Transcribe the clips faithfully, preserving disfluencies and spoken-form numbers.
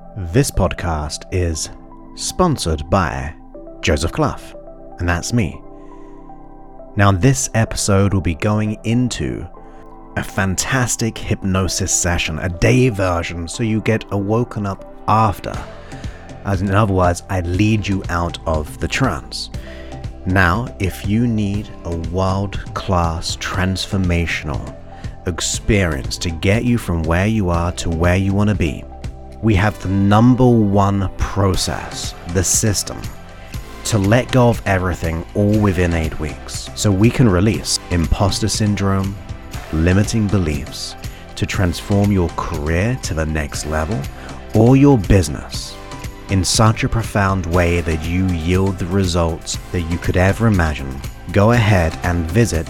This podcast is sponsored by Joseph Clough, and that's me. Now, this episode will be going into a fantastic hypnosis session, a day version, so you get awoken up after. As in other words, I lead you out of the trance. Now, if you need a world-class transformational experience to get you from where you are to where you want to be, we have the number one process, the system, to let go of everything all within eight weeks. So we can release imposter syndrome, limiting beliefs, to transform your career to the next level or your business in such a profound way that you yield the results that you could ever imagine. Go ahead and visit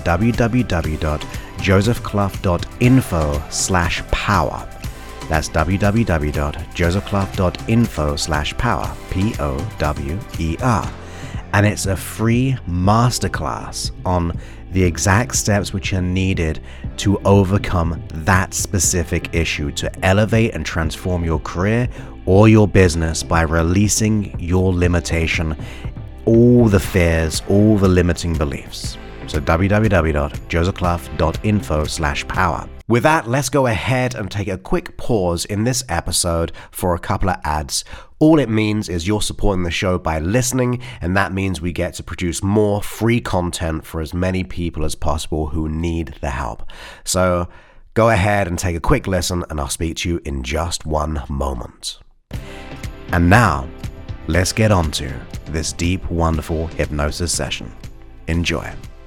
www.josephclough.info slash power. That's www.josephclough.info slash power, P O W E R. And it's a free masterclass on the exact steps which are needed to overcome that specific issue, to elevate and transform your career or your business by releasing your limitation, all the fears, all the limiting beliefs. So www.josephclough.info slash power. With that, let's go ahead and take a quick pause in this episode for a couple of ads. All it means is you're supporting the show by listening, and that means we get to produce more free content for as many people as possible who need the help. So go ahead and take a quick listen, and I'll speak to you in just one moment. And now, let's get on to this deep, wonderful hypnosis session. Enjoy.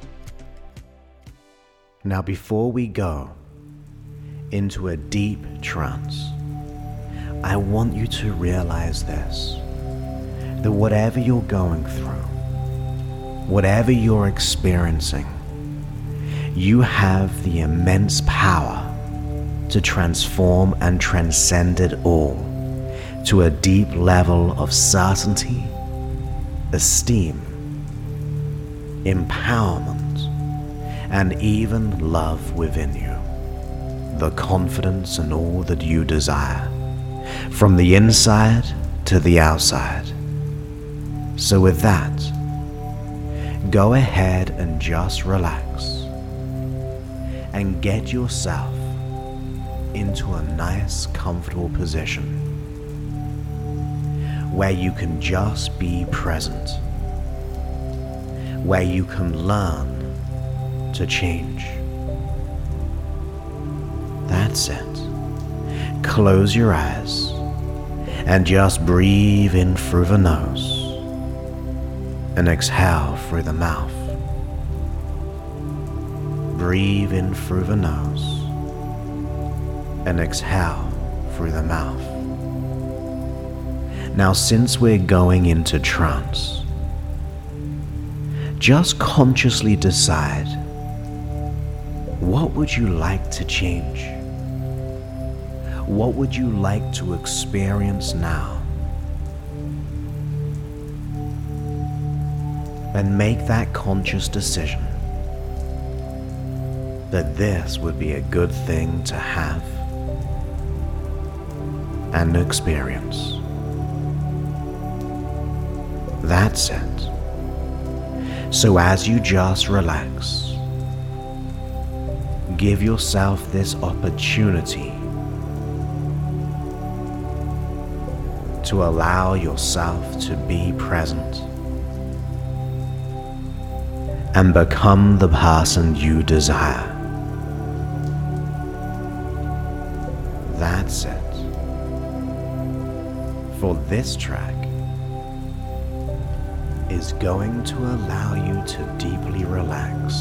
Now, before we go into a deep trance, I want you to realize this, that whatever you're going through, whatever you're experiencing, you have the immense power to transform and transcend it all to a deep level of certainty, esteem, empowerment, and even love within you. The confidence in all that you desire, from the inside to the outside. So with that, go ahead and just relax and get yourself into a nice, comfortable position where you can just be present, where you can learn to change. That's it. Close your eyes and just breathe in through the nose and exhale through the mouth. Breathe in through the nose and exhale through the mouth. Now, since we're going into trance, just consciously decide, what would you like to change? What would you like to experience now? And make that conscious decision that this would be a good thing to have and experience. That's it. So as you just relax, give yourself this opportunity to allow yourself to be present and become the person you desire. That's it. For this track is going to allow you to deeply relax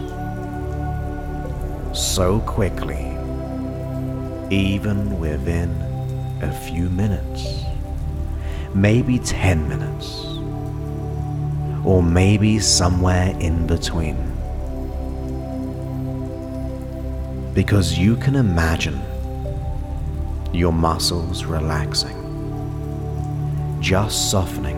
so quickly, even within a few minutes, maybe ten minutes, or maybe somewhere in between. Because you can imagine your muscles relaxing, just softening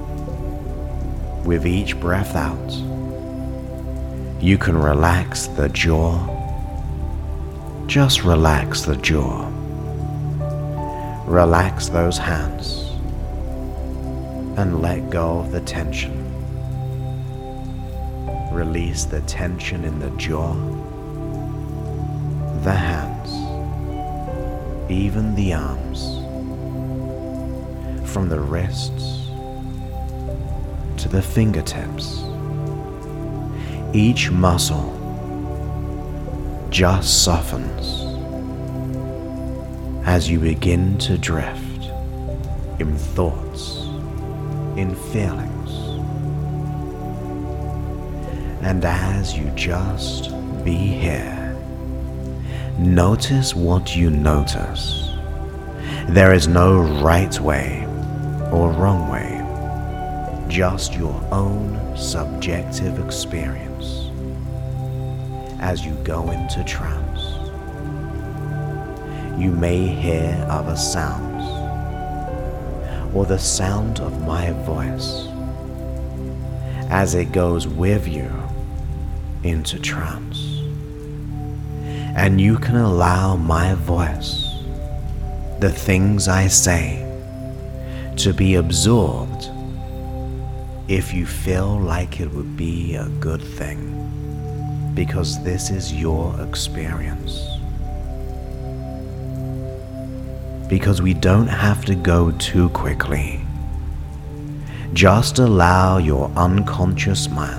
with each breath out. You can relax the jaw. Just relax the jaw. Relax those hands and let go of the tension. Release the tension in the jaw, the hands, even the arms, from the wrists to the fingertips. Each muscle just softens as you begin to drift in thoughts, in feelings. And as you just be here, notice what you notice. There is no right way or wrong way, just your own subjective experience as you go into trance. You may hear other sounds, or the sound of my voice as it goes with you into trance. And you can allow my voice, the things I say, to be absorbed if you feel like it would be a good thing, because this is your experience. Because we don't have to go too quickly. Just allow your unconscious mind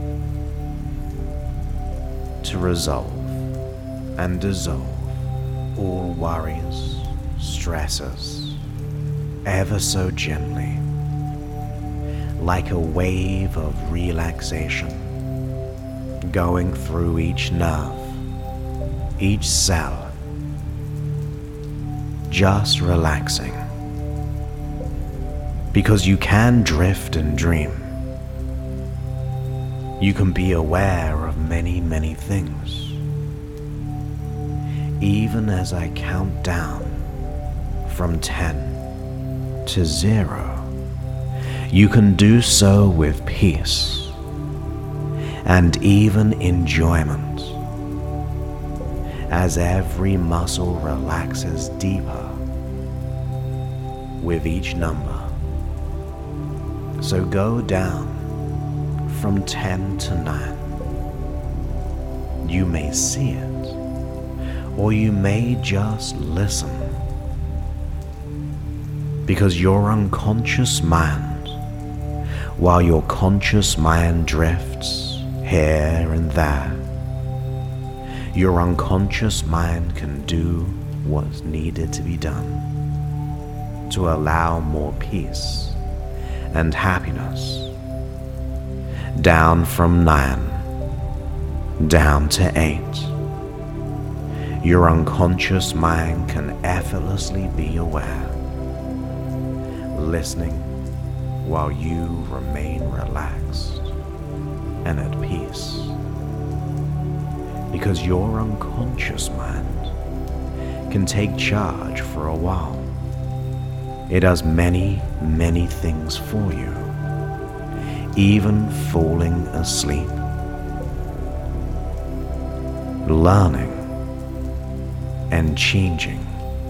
to resolve and dissolve all worries, stresses, ever so gently, like a wave of relaxation going through each nerve, each cell, just relaxing. Because you can drift and dream. You can be aware of many, many things. Even as I count down from ten to zero, you can do so with peace and even enjoyment as every muscle relaxes deeper with each number. So go down from ten to nine. You may see it, or you may just listen, because your unconscious mind, while your conscious mind drifts here and there, your unconscious mind can do what's needed to be done to allow more peace and happiness. Down from nine, down to eight, your unconscious mind can effortlessly be aware, listening while you remain relaxed and at peace. Because your unconscious mind can take charge for a while. It does many, many things for you, even falling asleep, learning and changing.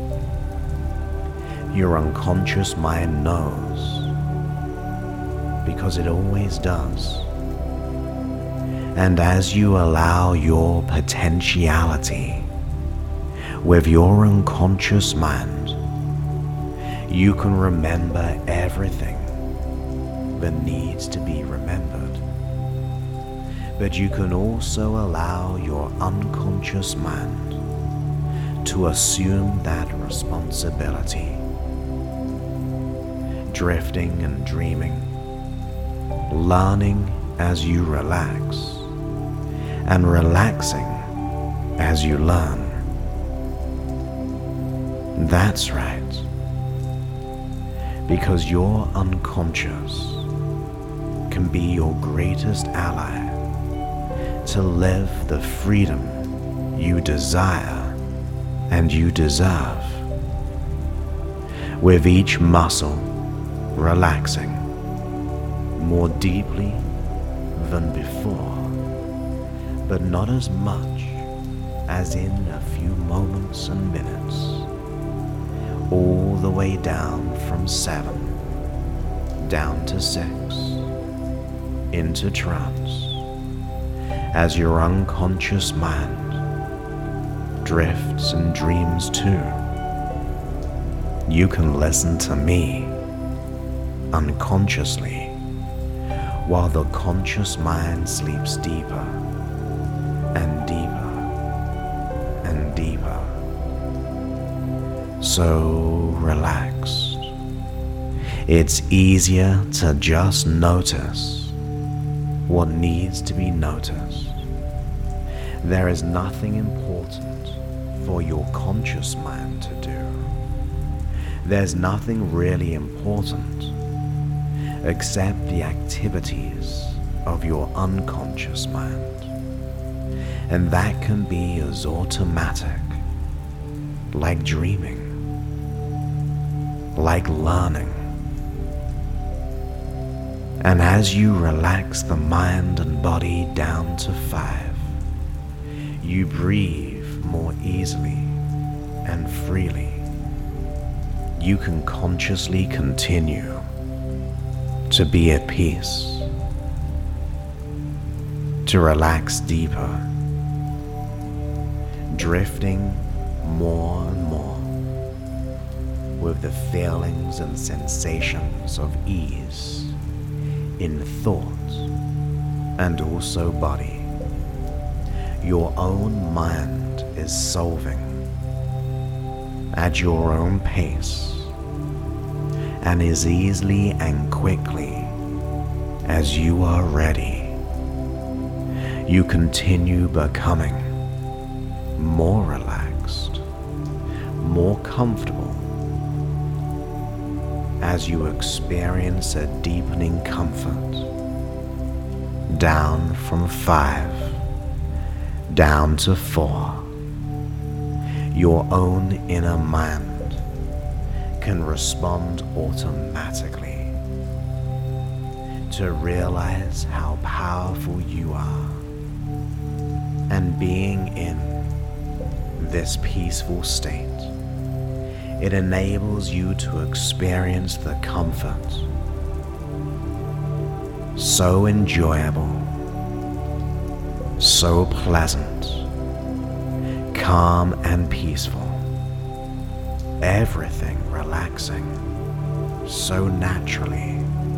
Your unconscious mind knows, because it always does. And as you allow your potentiality with your unconscious mind, you can remember everything that needs to be remembered. But you can also allow your unconscious mind to assume that responsibility, drifting and dreaming, learning as you relax, and relaxing as you learn. That's right. Because your unconscious can be your greatest ally to live the freedom you desire and you deserve, with each muscle relaxing more deeply than before, but not as much as in a few moments and minutes, all the way down from seven, down to six, into trance, as your unconscious mind drifts and dreams too. You can listen to me unconsciously while the conscious mind sleeps deeper and deeper and deeper. So relaxed. It's easier to just notice what needs to be noticed. There is nothing important for your conscious mind to do. There's nothing really important except the activities of your unconscious mind. And that can be as automatic, like dreaming, like learning. And as you relax the mind and body down to five, you breathe more easily and freely. You can consciously continue to be at peace, to relax deeper, drifting more and more with the feelings and sensations of ease in thought and also body. Your own mind is solving at your own pace and as easily and quickly as you are ready. You continue becoming more relaxed, more comfortable as you experience a deepening comfort down from five, down to four. Your own inner mind can respond automatically to realize how powerful you are, and being in this peaceful state, it enables you to experience the comfort so enjoyable, so pleasant, calm and peaceful, everything relaxing so naturally.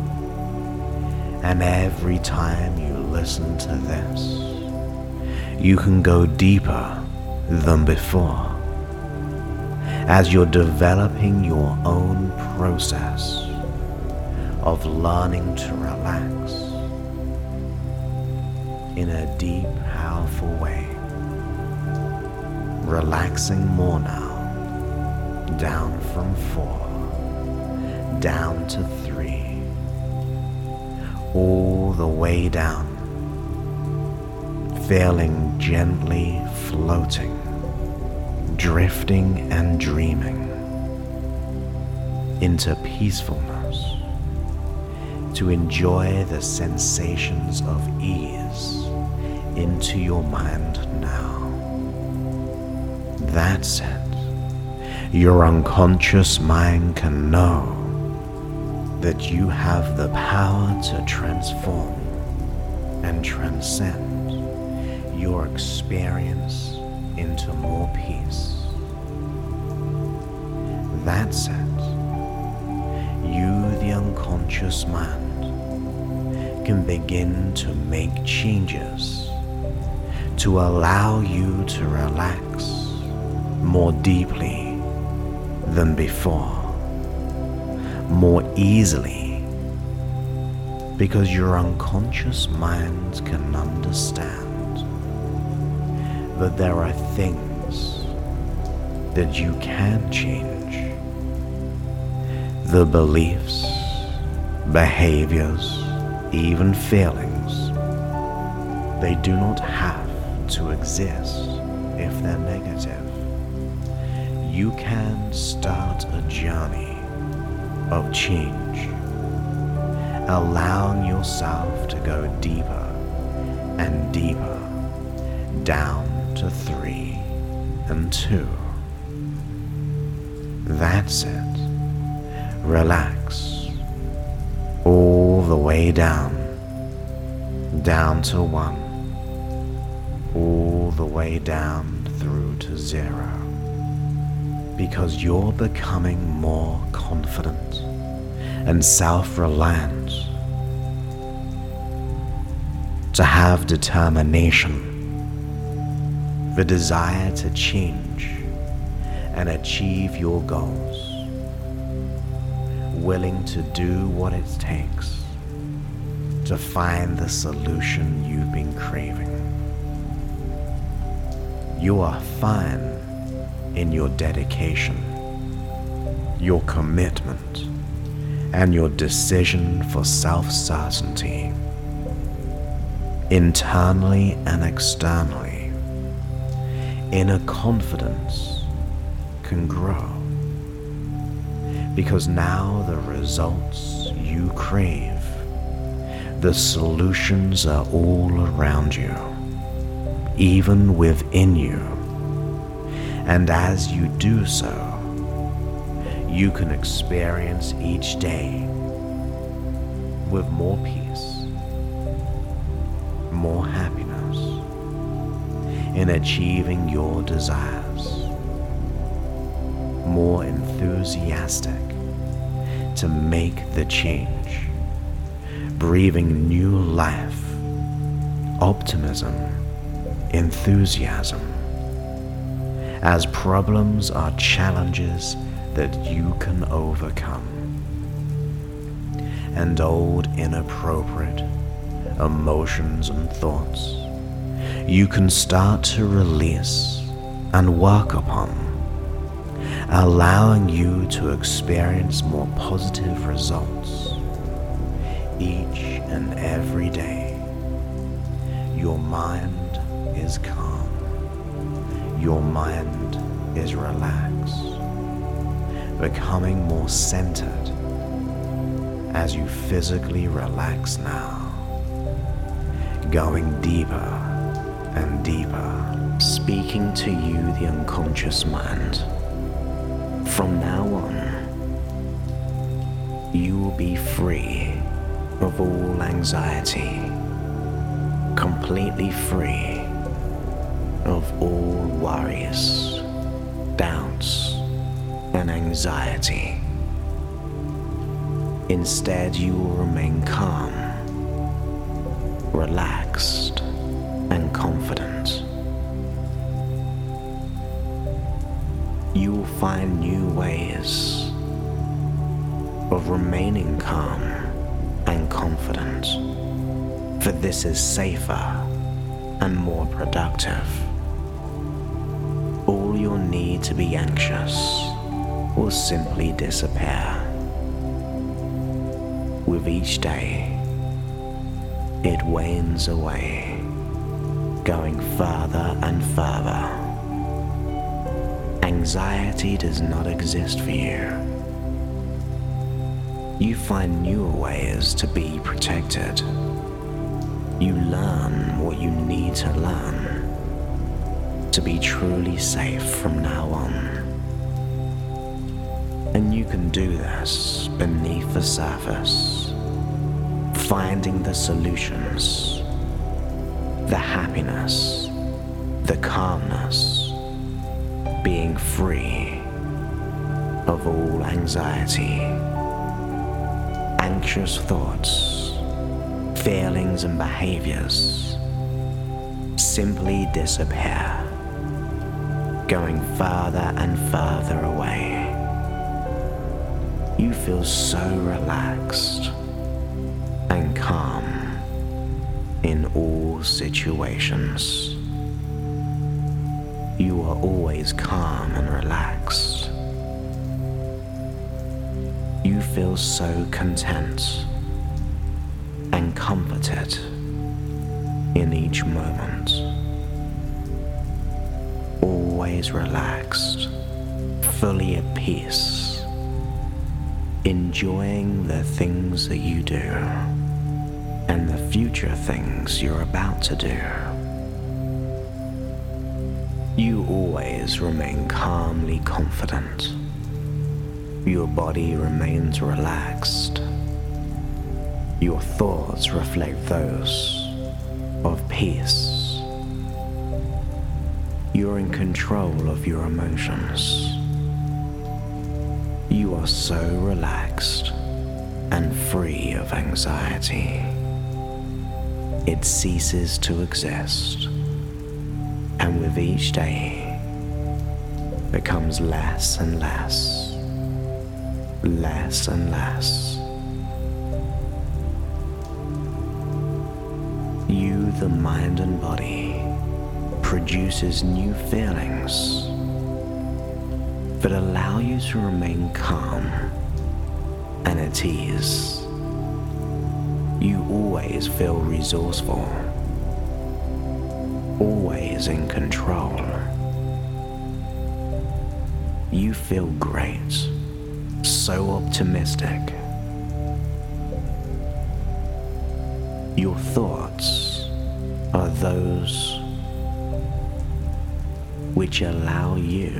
And every time you listen to this, you can go deeper than before as you're developing your own process of learning to relax in a deep, powerful way. Relaxing more now, down from four, down to three, all the way down, feeling gently floating, drifting and dreaming into peacefulness, to enjoy the sensations of ease into your mind now. That's it. Your unconscious mind can know that you have the power to transform and transcend your experience into more peace. That's it. You, the unconscious mind, can begin to make changes to allow you to relax more deeply than before, more easily, because your unconscious mind can understand that there are things that you can change. The beliefs, behaviors, even feelings, they do not have to exist if they're negative. You can start a journey of change, allowing yourself to go deeper and deeper, down to three and two. That's it. Relax. All the way down. Down to one. All the way down through to zero. Because you're becoming more confident and self-reliant. To have determination. The desire to change and achieve your goals, willing to do what it takes to find the solution you've been craving. You are fine in your dedication, your commitment, and your decision for self-certainty, internally and externally. Inner confidence can grow because now the results you crave, the solutions are all around you, even within you. And as you do so, you can experience each day with more peace, more happiness, in achieving your desires, more enthusiastic to make the change, breathing new life, optimism, enthusiasm, as problems are challenges that you can overcome, and old inappropriate emotions and thoughts you can start to release and work upon, allowing you to experience more positive results each and every day. Your mind is calm. Your mind is relaxed, becoming more centered as you physically relax now, going deeper and deeper, speaking to you, the unconscious mind. From now on, you will be free of all anxiety, completely free of all worries, doubts, and anxiety. Instead, you will remain calm, relaxed, and confident. You will find new ways of remaining calm and confident, for this is safer and more productive. All your need to be anxious will simply disappear. With each day, it wanes away, going further and further. Anxiety does not exist for you. You find newer ways to be protected. You learn what you need to learn to be truly safe from now on. And you can do this beneath the surface, finding the solutions, the happiness, the calmness, being free of all anxiety, anxious thoughts, feelings and behaviors simply disappear, going further and further away. You feel so relaxed and calm in all situations. You are always calm and relaxed. You feel so content and comforted in each moment. Always relaxed, fully at peace, enjoying the things that you do and the future things you're about to do. You always remain calmly confident Your body remains relaxed. Your thoughts reflect those of peace. You're in control of your emotions. You are so relaxed and free of anxiety. It ceases to exist, and with each day becomes less and less, less and less. You, the mind and body, produces new feelings that allow you to remain calm and at ease. You always feel resourceful, always in control. You feel great, so optimistic. Your thoughts are those which allow you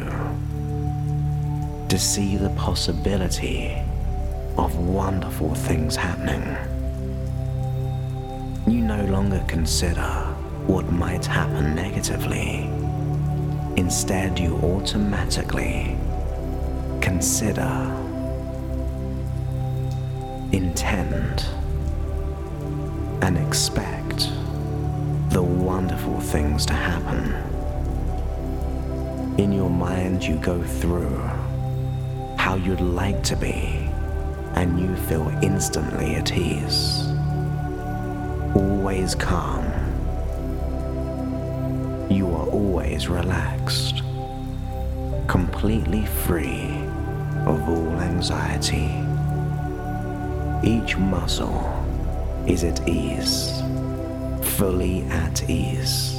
to see the possibility of wonderful things happening. You no longer consider what might happen negatively. Instead, you automatically consider, intend, and expect the wonderful things to happen. In your mind, you go through how you'd like to be, and you feel instantly at ease, always calm. You are always relaxed, completely free of all anxiety. Each muscle is at ease, fully at ease.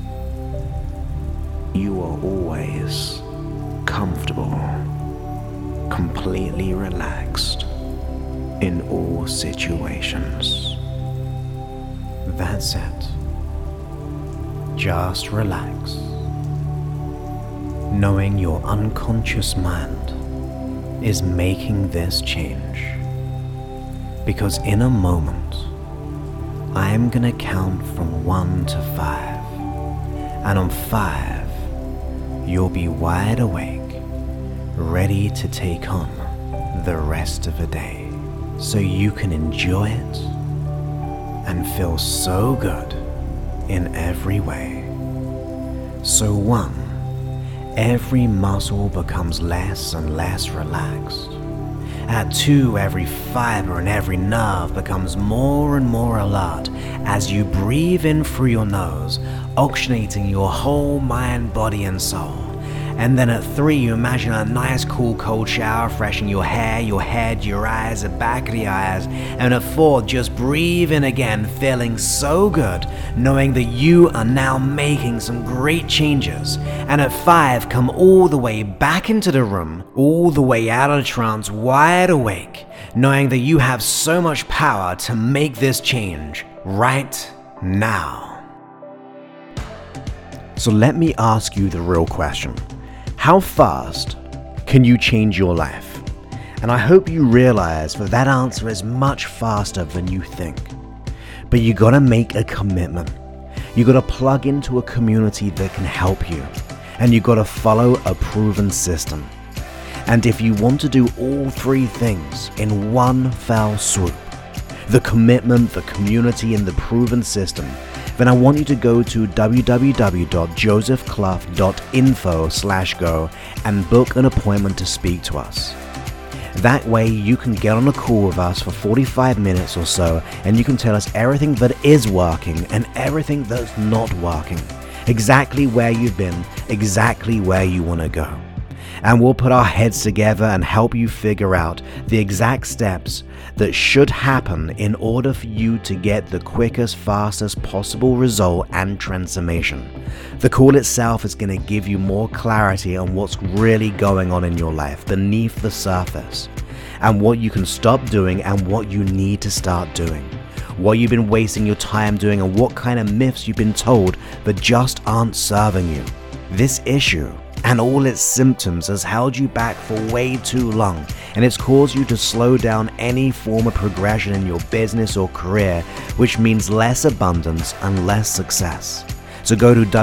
You are always comfortable, completely relaxed in all situations. That's it. Just relax, knowing your unconscious mind is making this change. Because in a moment, I am gonna count from one to five, and on five, you'll be wide awake, ready to take on the rest of the day, so you can enjoy it and feel so good in every way. So one, every muscle becomes less and less relaxed. At two, every fiber and every nerve becomes more and more alert as you breathe in through your nose, oxygenating your whole mind, body, and soul. And then at three, you imagine a nice cool cold shower freshening your hair, your head, your eyes, the back of the eyes. And at four, just breathe in again, feeling so good, knowing that you are now making some great changes. And at five, come all the way back into the room, all the way out of the trance, wide awake, knowing that you have so much power to make this change right now. So let me ask you the real question. How fast can you change your life? And I hope you realize that that answer is much faster than you think. But you gotta make a commitment. You gotta plug into a community that can help you. And you gotta follow a proven system. And if you want to do all three things in one fell swoop, the commitment, the community, and the proven system, then I want you to go to w w w dot joseph clough dot info slash go and book an appointment to speak to us. That way you can get on a call with us for forty-five minutes or so, and you can tell us everything that is working and everything that's not working, exactly where you've been, exactly where you want to go. And we'll put our heads together and help you figure out the exact steps that should happen in order for you to get the quickest, fastest possible result and transformation. The call itself is going to give you more clarity on what's really going on in your life beneath the surface, and what you can stop doing and what you need to start doing, what you've been wasting your time doing, and what kind of myths you've been told that just aren't serving you. This issue and all its symptoms has held you back for way too long, and it's caused you to slow down any form of progression in your business or career, which means less abundance and less success. So go to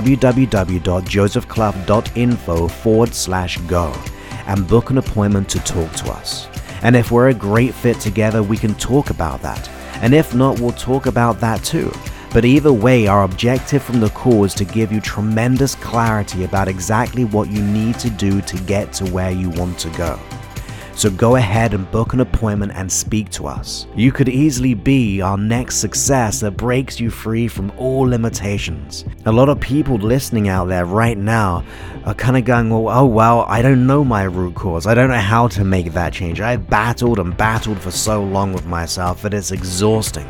www.josephclough.info forward slash go and book an appointment to talk to us. And if we're a great fit together, we can talk about that. And if not, we'll talk about that too. But either way, our objective from the call is to give you tremendous clarity about exactly what you need to do to get to where you want to go. So go ahead and book an appointment and speak to us. You could easily be our next success that breaks you free from all limitations. A lot of people listening out there right now are kind of going, well, oh well, I don't know my root cause. I don't know how to make that change. I've battled and battled for so long with myself that it's exhausting.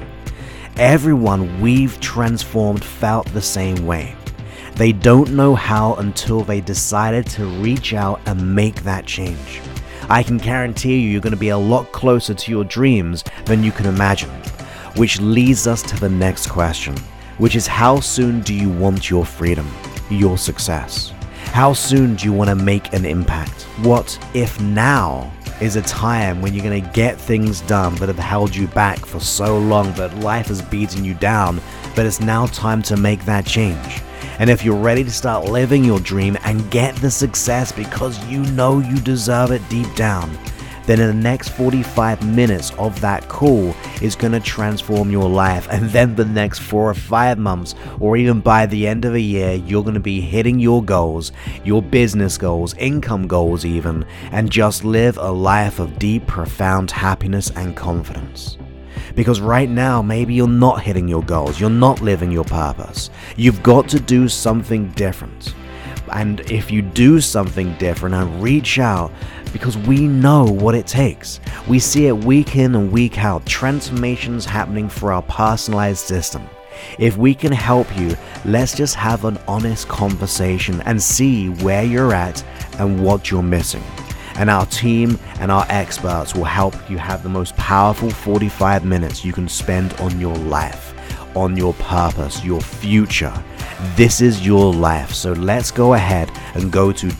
Everyone we've transformed felt the same way. They don't know how until they decided to reach out and make that change. I can guarantee you you're going to be a lot closer to your dreams than you can imagine. Which leads us to the next question, which is how soon do you want your freedom, your success? How soon do you want to make an impact? What if now is a time when you're going to get things done that have held you back for so long, that life has beaten you down, but it's now time to make that change? And if you're ready to start living your dream and get the success because you know you deserve it deep down, then in the next forty-five minutes of that call is going to transform your life. And then the next four or five months, or even by the end of a year, you're going to be hitting your goals, your business goals, income goals even, and just live a life of deep, profound happiness and confidence. Because right now, maybe you're not hitting your goals, you're not living your purpose. You've got to do something different. And if you do something different and reach out, because we know what it takes. We see it week in and week out, transformations happening for our personalized system. If we can help you, let's just have an honest conversation and see where you're at and what you're missing. And our team and our experts will help you have the most powerful forty-five minutes you can spend on your life, on your purpose, your future. This is your life. So let's go ahead and go to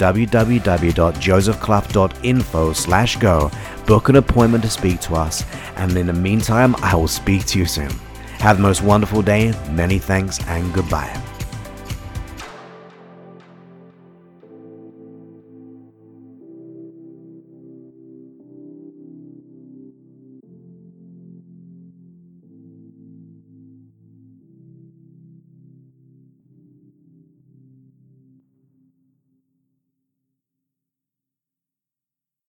www.josephclough.info slash go, book an appointment to speak to us, and in the meantime, I will speak to you soon. Have the most wonderful day, many thanks, and goodbye.